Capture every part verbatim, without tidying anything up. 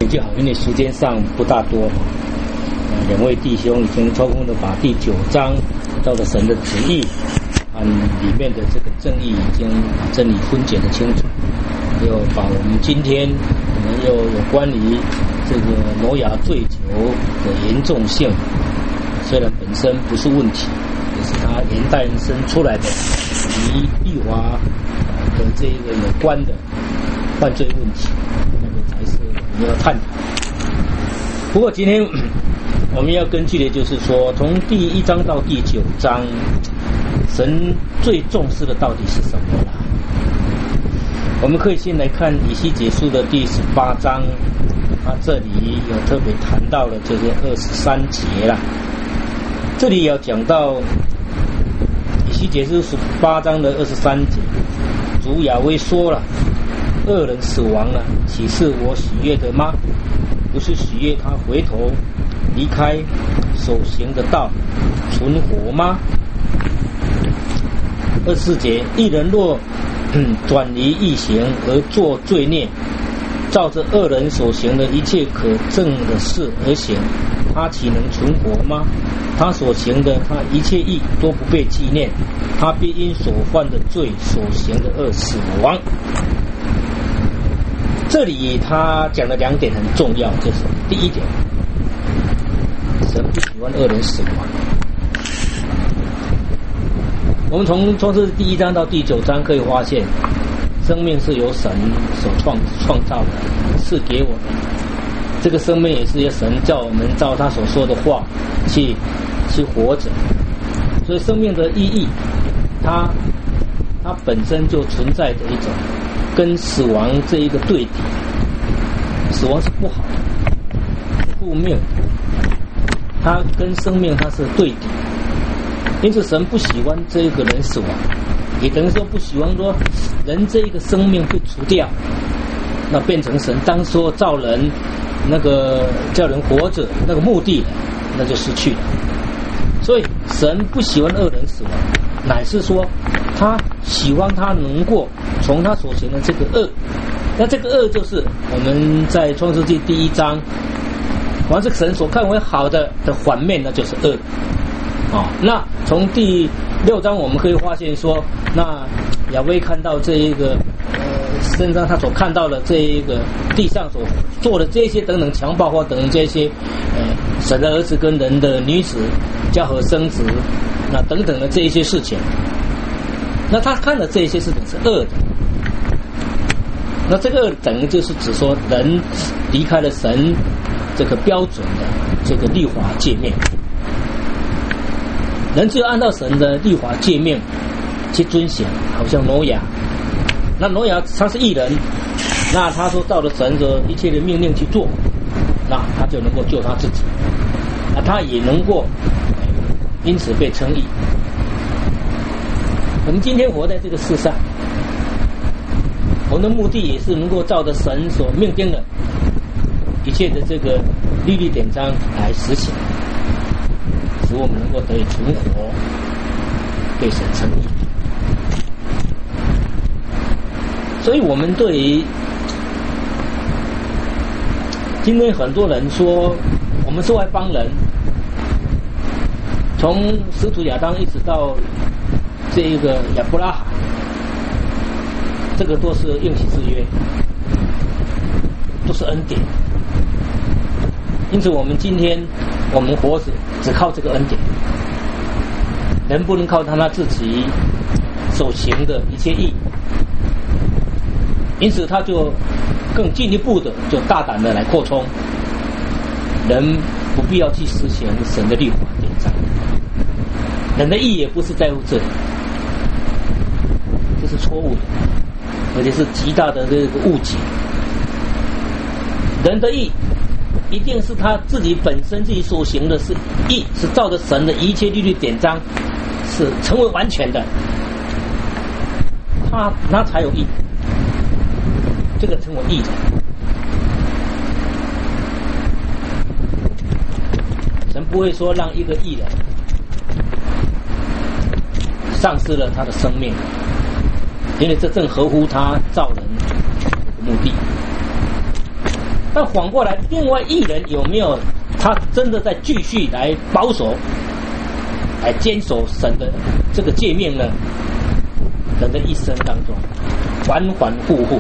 比较好，因为时间上不大多。呃，两位弟兄已经充分的把第九章照着神的旨意，按里面的这个正义已经把真理分解的清楚，又把我们今天我们又有关于这个挪亚醉酒的严重性，虽然本身不是问题，也是它连带生出来的与律法的这个有关的犯罪问题，那个才是我们要探讨。不过今天我们要根据的就是说，从第一章到第九章，神最重视的到底是什么啦？我们可以先来看以西结书的第十八章，它这里有特别谈到了这个二十三节啦。这里有讲到以西结书十八章的二十三节，主亚威说了：恶人死亡了，岂是我喜悦的吗？不是喜悦他回头离开所行的道，存活吗？二十四节，一人若嗯转离义行而作罪孽，照着恶人所行的一切可憎的事而行，他岂能存活吗？他所行的，他一切义都不被纪念，他必因所犯的罪所行的恶死亡。这里他讲的两点很重要，就是第一点，神不喜欢恶人死亡。我们从创世第一章到第九章可以发现，生命是由神所创创造的，赐给我们。这个生命也是由神叫我们照他所说的话去去活着。所以生命的意义，它它本身就存在着一种跟死亡这一个对比。死亡是不好的，是负面，它跟生命它是对比。因此神不喜欢这一个人死亡，也等于说不喜欢说人这一个生命被除掉，那变成神当初造人那个叫人活着那个目的，那就失去了。所以神不喜欢恶人死亡，乃是说他喜欢他能够从他所行的这个恶，那这个恶就是我们在创世纪第一章，凡是神所看为好的的反面，那就是恶。哦，那从第六章我们可以发现说，那亚威看到这一个呃身上他所看到的这一个地上所做的这些等等强暴或等等这些呃神的儿子跟人的女子交合生殖，那等等的这一些事情，那他看的这一些事情是恶的。那这个恶等于就是指说人离开了神这个标准的这个律法诫命。人只有按照神的律法诫命去遵行，好像挪亚，那挪亚他是义人，那他说照着神的一切的命令去做，那他就能够救他自己，那他也能够因此被称义。我们今天活在这个世上，我们的目的也是能够照着神所命定的一切的这个律例典章来实行，使我们能够得以存活，被神称义。所以我们对于今天很多人说我们是外邦人，从始祖亚当一直到这个亚伯拉罕，这个都是应许之约，都是恩典。因此我们今天我们活着只靠这个恩典，人不能靠他他自己所行的一切义，因此他就更进一步的就大胆的来扩充，人不必要去实行神的律法典章，人的义也不是在乎这里，这是错误的，而且是极大的这个误解。人的义一定是他自己本身自己所行的是义，是照着神的一切律例典章，是成为完全的，他他才有义，这个称为义的。神不会说让一个义人丧失了他的生命，因为这正合乎他造人的目的。 但反过来，另外艺人有没有他真的在继续来保守、来坚守神的这个诫命呢？人的一生当中，反反复复。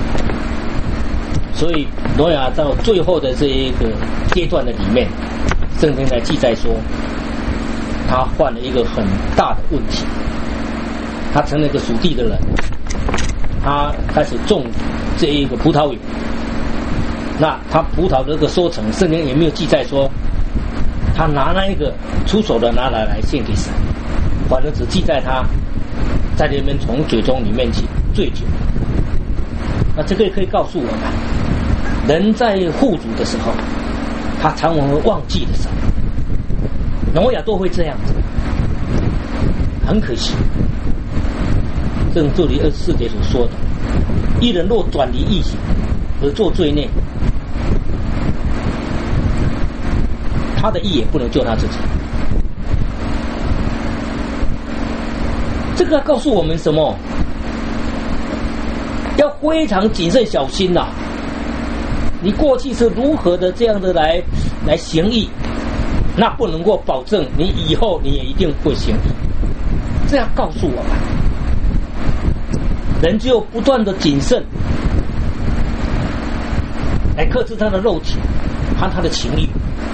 所以挪亚到最后的这一个阶段的里面，圣经来记载说，他犯了一个很大的问题，他成了一个属地的人，他开始种这一个葡萄园。那他葡萄的这个收成，圣经也没有记载说他拿那一个出手的拿来来献给神，反正只记载他在那边从嘴中里面去醉酒。那这个也可以告诉我们，人在富足的时候，他常常会忘记了神。挪亚都会这样子，很可惜。正这里二十四节所说的，一人若转离义行而做罪孽，他的义也不能救他自己。这个告诉我们什么？要非常谨慎小心呐、啊！你过去是如何的这样的来来行义，那不能够保证你以后你也一定会行义。这样告诉我们，人只有不断的谨慎，来克制他的肉体和他的情欲。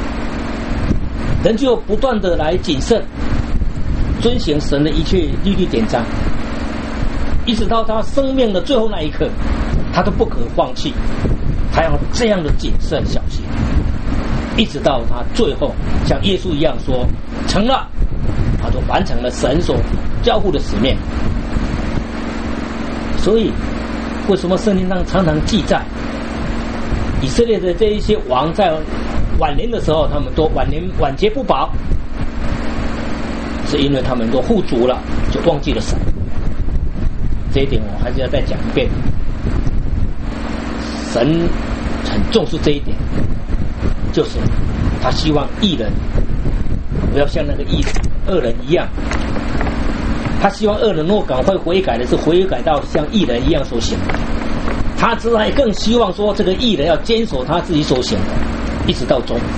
人只有不断的来谨慎，遵行神的一切律例典章，一直到他生命的最后那一刻，他都不可放弃，他要这样的谨慎小心，一直到他最后像耶稣一样说成了，他就完成了神所交付的使命。所以为什么圣经上常常记载以色列的这一些王在晚年的时候，他们都晚年晚节不保，是因为他们都富足了，就忘记了神。这一点我还是要再讲一遍，神很重视这一点，就是他希望义人不要像那个义恶人一样，他希望恶人若赶快悔改的是悔改到像义人一样所行的，他之外更希望说这个义人要坚守他自己所行的，一直到终。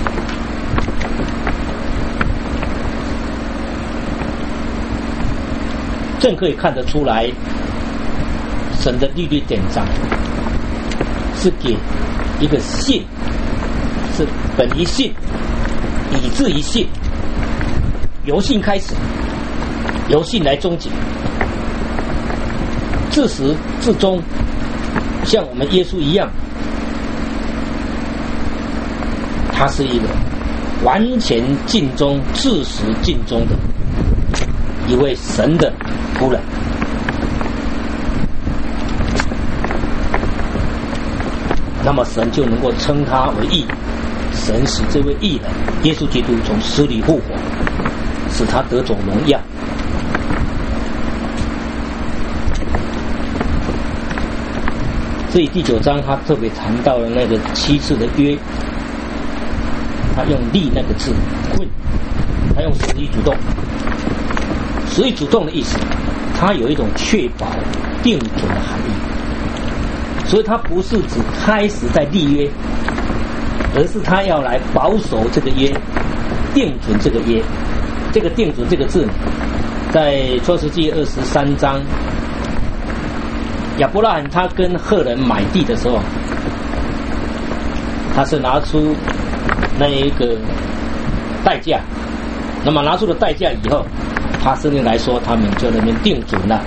正可以看得出来，神的律例典章是给一个信，是本于信，以至于信，由信开始，由信来终结，自始至终，像我们耶稣一样，他是一个完全尽忠、自始尽忠的一位神的仆人。那么神就能够称他为义，神使这位义人耶稣基督从死里复活，使他得种荣耀。所以第九章他特别谈到了那个七次的约，他用立那个字困，他用实义主动，实义主动的意思，它有一种确保定准的含义。所以他不是只开始在立约，而是他要来保守这个约，定准这个约。这个定准这个字，在创世纪二十三章，亚伯拉罕他跟赫人买地的时候，他是拿出那一个代价，那么拿出了代价以后，他圣经来说，他们就那边定准了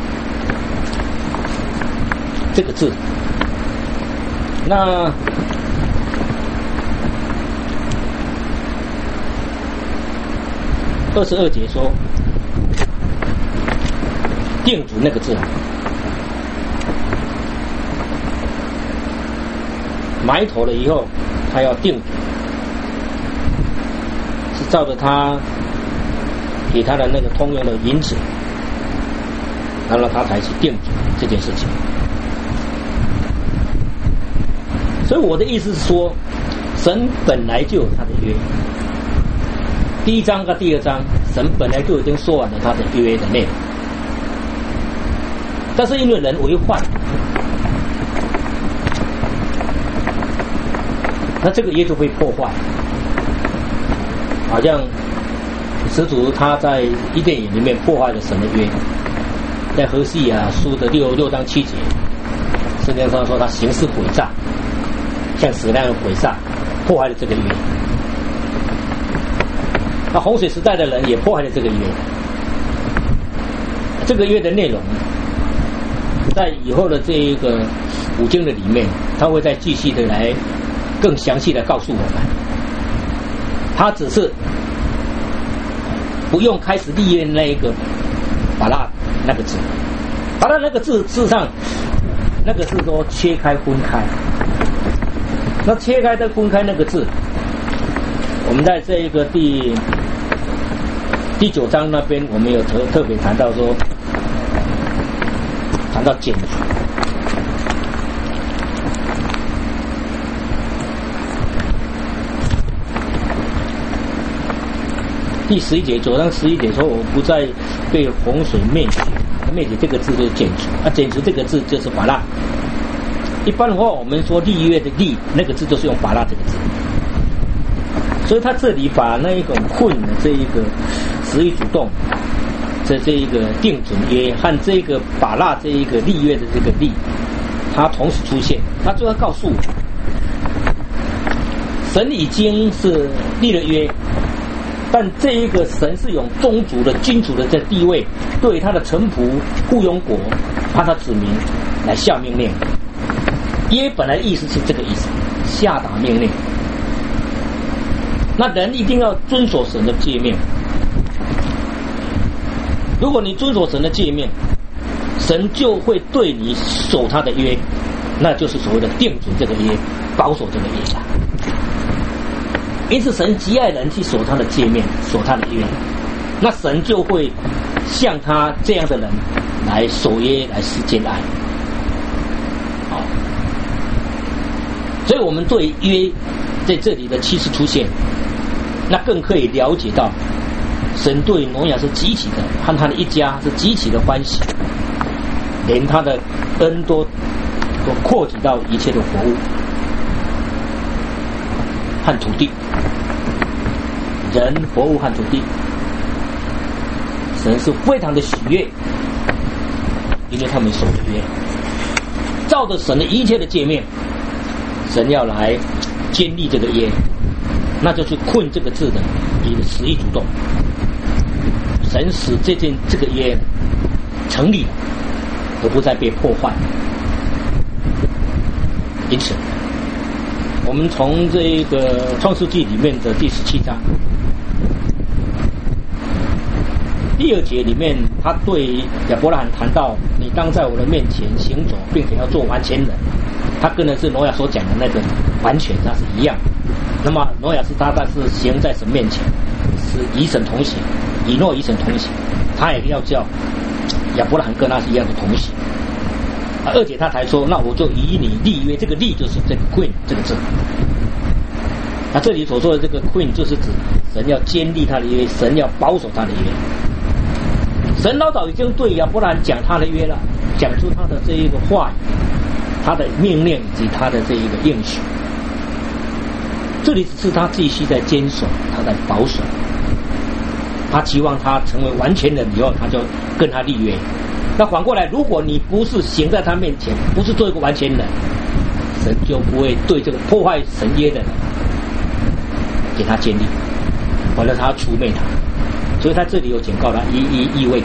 这个字。那二十二节说定准那个字，埋头了以后他要定准，是照着他给他的那个通用的银子，然后他才去定准这件事情。所以我的意思是说，神本来就有他的约，第一章和第二章神本来就已经说完了他的约的内容，但是因为人违犯， 那这个约就会破坏。好像始祖他在伊甸园里面破坏了神的约，在何西阿书的六六章七节，圣经上说他行事诡诈，像蛇那样诡诈，破坏了这个约。那洪水时代的人也破坏了这个约。这个约的内容，在以后的这一个五经的里面，他会再继续的来更详细的告诉我们。他只是不用开始立约那一个巴拉那个字，巴拉那个字事实上那个是说切开分开，那切开的分开那个字，我们在这一个第第九章那边我们有特特别谈到说，谈到剪除。第十一节，九章十一节说：“我不再被洪水灭绝。”灭绝这个字就是剪除，啊，剪除这个字就是巴拉。一般的话，我们说立约的立那个字就是用巴拉这个字，所以他这里把那一种困的这一个实意主动，这这一个定准约和这个巴拉这一个立约的这个立，它同时出现，他就要告诉我，神已经是立了约。但这一个神是用宗族的君主的这地位，对他的臣仆雇佣国和他子民来下命令。约本来的意思是这个意思，下达命令。那人一定要遵守神的诫命。如果你遵守神的诫命，神就会对你守他的约，那就是所谓的定准这个约，保守这个约啊。因此神极爱人去守他的诫命，守他的约，那神就会向他这样的人来守约，来施坚爱。好，所以我们对约在这里的七次出现，那更可以了解到神对挪亚是极其的，和他的一家是极其的欢喜，连他的恩都都扩及到一切的活物和土地，人、活物和土地，神是非常的喜悦，因为他们守着约，照着神的一切的诫命，神要来建立这个约，那就是困这个字的一个实意主动。神使这件这个约成立了，而不再被破坏。因此我们从这个创世纪里面的第十七章第二节里面，他对亚伯拉罕谈到，你当在我的面前行走，并且要做完全人。他跟的是挪亚所讲的那个完全，那是一样。那么挪亚是他但是行在神面前，是与神同行，以诺与神同行，他也要叫亚伯拉罕跟他是一样的同行。而且他才说，那我就以你立约，这个立就是这个 queen 这个字。那这里所说的这个 queen 就是指神要坚立他的约，神要保守他的约。神老早已经对亚伯拉罕讲他的约了，讲出他的这一个话语，他的命令以及他的这一个应许。这里只是他继续在坚守，他在保守。他期望他成为完全人以后，他就跟他立约。那反过来，如果你不是行在他面前，不是做一个完全人，神就不会对这个破坏神约的人给他建立，完了他要除灭他。所以他这里有警告他，意意意味着。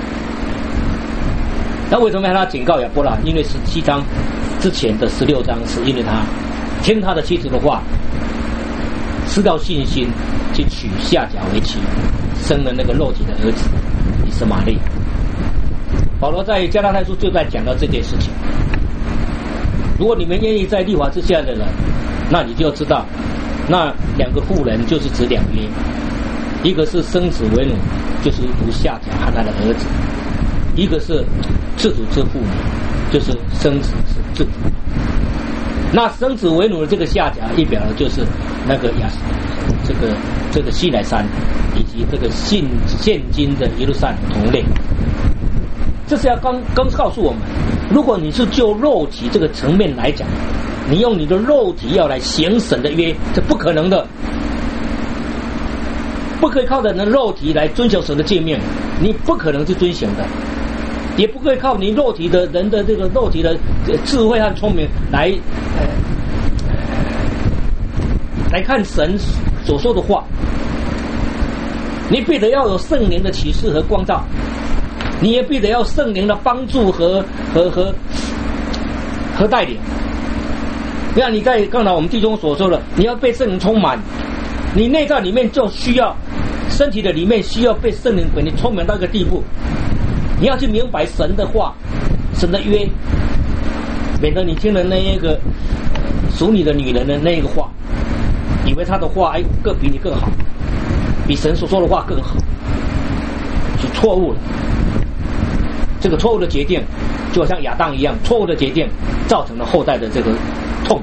那为什么要他警告亚伯拉罕？因为十七章之前的十六章是因为他听他的妻子的话，失掉信心，去娶夏甲为妻，生了那个肉体的儿子以实玛利。保罗在加拉太书就在讲到这件事情。如果你们愿意在律法之下的人，那你就要知道，那两个妇人就是指两约，一个是生子为奴，就是如夏甲和他的儿子；一个是自主之妇女，就是生子是自主。那生子为奴的这个夏甲，一表的就是那个亚这个这个西乃山以及这个现现今的耶路撒冷同类。这是要刚刚告诉我们，如果你是就肉体这个层面来讲， 你用你的肉体要来行神的约，这不可能的，不可以靠着你的肉体来遵守神的诫命，你不可能去遵行的，也不可以靠你肉体的人的这个肉体的智慧和聪明来、呃、来看神所说的话。你必得要有圣灵的启示和光照，你也必得要圣灵的帮助和和和和带领。像你在刚才我们弟兄所说的，你要被圣灵充满，你内在里面就需要，身体的里面需要被圣灵给你充满到一个地步，你要去明白神的话，神的约，免得你听了那一个属你的女人的那一个话，以为她的话哎更比你更好，比神所说的话更好，就错误了。这个错误的决定就好像亚当一样，错误的决定造成了后代的这个痛苦。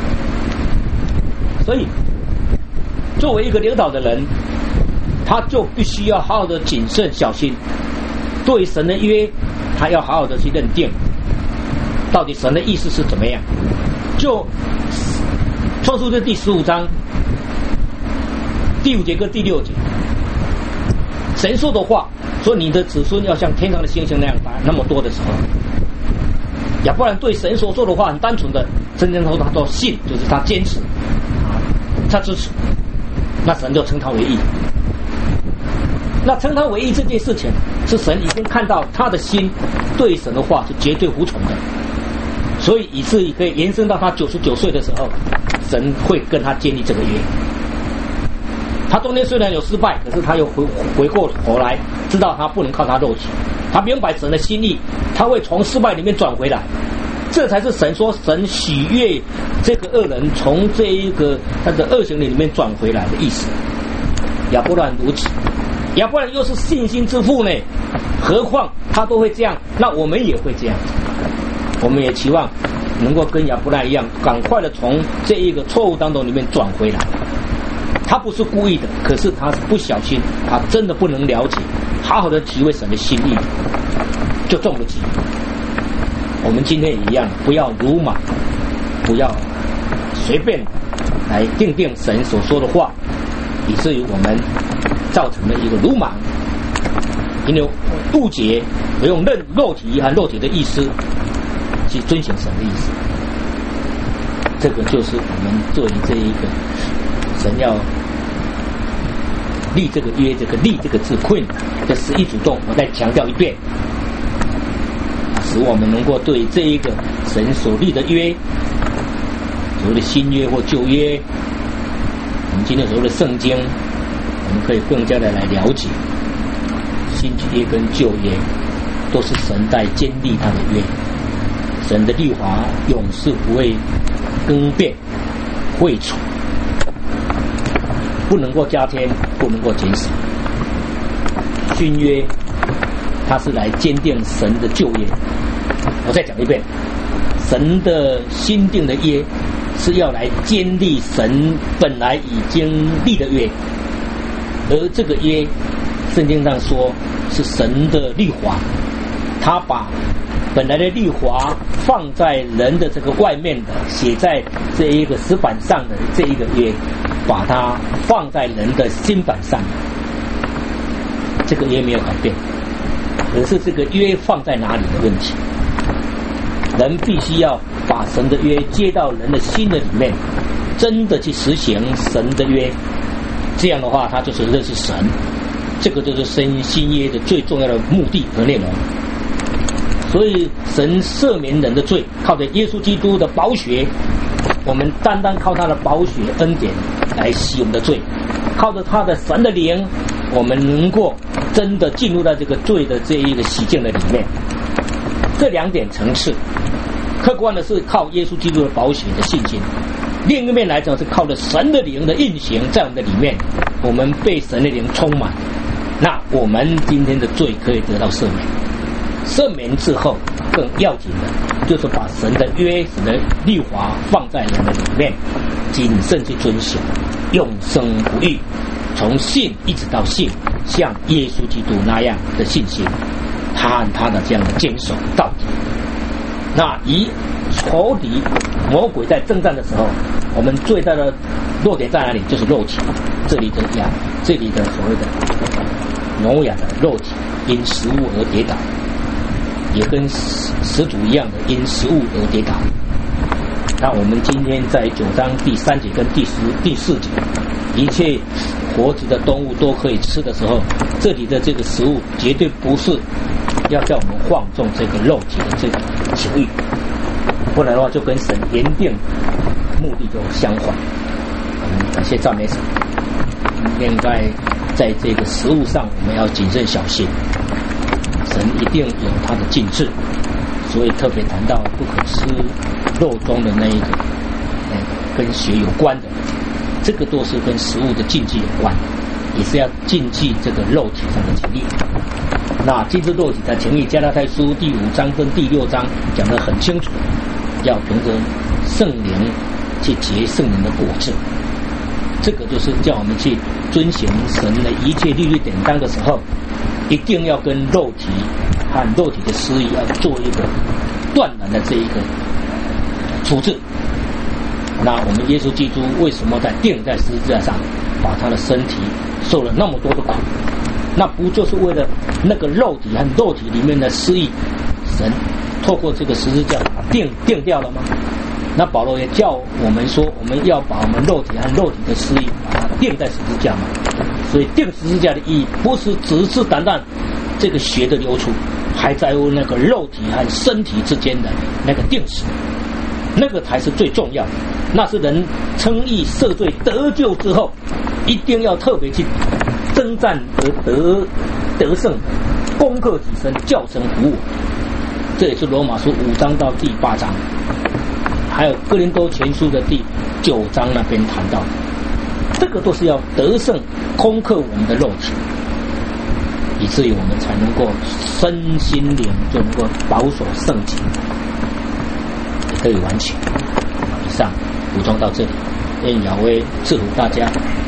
所以作为一个领导的人，他就必须要好好的谨慎小心，对神的约他要好好的去认定到底神的意思是怎么样。就创世记第十五章第五节跟第六节，神说的话说你的子孙要像天上的星星那样大，那么多的时候，亚伯兰对神所说的话很单纯的，真正说他都信，就是他坚持，他支持，那神就称他为义。那称他为义这件事情，是神已经看到他的心对神的话是绝对服从的，所以以至于可以延伸到他九十九岁的时候，神会跟他建立这个约。他中间虽然有失败，可是他又回回过头来，知道他不能靠他肉体，他明白神的心意，他会从失败里面转回来。这才是神说神喜悦这个恶人从这一个他的恶行里面转回来的意思。亚伯兰如此，亚伯兰又是信心之父呢，何况他都会这样，那我们也会这样。我们也期望能够跟亚伯兰一样，赶快的从这一个错误当中里面转回来。他不是故意的，可是他是不小心，他真的不能了解，好好的体会神的心意，就中了计。我们今天也一样，不要鲁莽，不要随便来定定神所说的话，以至于我们造成了一个鲁莽，因为误解，不用认肉体和肉体的意思去遵循神的意思。这个就是我们作为这一个神要立这个约，这个立这个字困的十一主动，我再强调一遍，使我们能够对这一个神所立的约，所谓的新约或旧约，我们今天所谓的圣经，我们可以更加的来了解，新约跟旧约都是神在坚立他的约，神的律法永世不会更变废除，不能够加添，不能够减少。新约它是来坚定神的旧约。我再讲一遍，神的新定的约是要来坚立神本来已经立的约，而这个约圣经上说是神的律法，他把本来的律法放在人的这个外面的，写在这一个石板上的这一个约，把它放在人的心板上，这个约没有改变，可是这个约放在哪里的问题。人必须要把神的约接到人的心的里面，真的去实行神的约，这样的话他就是认识神，这个就是新新约的最重要的目的和内容。所以神赦免人的罪，靠着耶稣基督的宝血，我们单单靠他的宝血恩典来洗我们的罪，靠着他的神的灵，我们能够真的进入到这个罪的这一个洗净的里面。这两点层次，客观的是靠耶稣基督的宝血的信心，另一面来讲是靠着神的灵的运行在我们的里面，我们被神的灵充满，那我们今天的罪可以得到赦免。赦免之后更要紧的就是把神的约、神的律法放在人的里面，谨慎去遵守，永生不渝，从信一直到信，像耶稣基督那样的信心，他和他的这样的坚守到底。 那以仇敌魔鬼在征战的时候，我们最大的弱点在哪里？就是肉体。这里的亚，这里的所谓的挪亚的肉体因食物而跌倒，也跟始祖一样的因食物而跌倒。那我们今天在九章第三节跟第十第四节，一切活着的动物都可以吃的时候，这里的这个食物绝对不是要叫我们放纵这个肉体的这个情欲，不然的话就跟神原定目的就相反。我们感谢赞美神，应该在这个食物上我们要谨慎小心，神一定有他的禁制，所以特别谈到不可吃肉中的那一个，那个跟血有关的，这个都是跟食物的禁忌有关，也是要禁忌这个肉体上的情欲。那禁止肉体的情欲，加拉太书第五章跟第六章讲得很清楚，要凭着圣灵去结圣灵的果子。这个就是叫我们去遵行神的一切律例典章的时候，一定要跟肉体和肉体的私欲要做一个断然的这一个处置。那我们耶稣基督为什么在钉在十字架上，把他的身体受了那么多的苦？那不就是为了那个肉体和肉体里面的私欲，神透过这个十字架把它定定掉了吗？那保罗也叫我们说，我们要把我们肉体和肉体的私欲把它钉在十字架嘛。所以钉十字架的意义，不是只是单单这个血的流出，还在乎那个肉体和身体之间的那个定死，那个才是最重要的。那是人称义赦罪得救之后，一定要特别去征战而得得胜，攻克己身，叫神服我。这也是罗马书五章到第八章，还有哥林多前书的第九章那边谈到的，这个都是要得胜攻克我们的肉体，以至于我们才能够身心灵就能够保守圣洁，也可以完全。以上补充到这里，愿亚威赐福大家。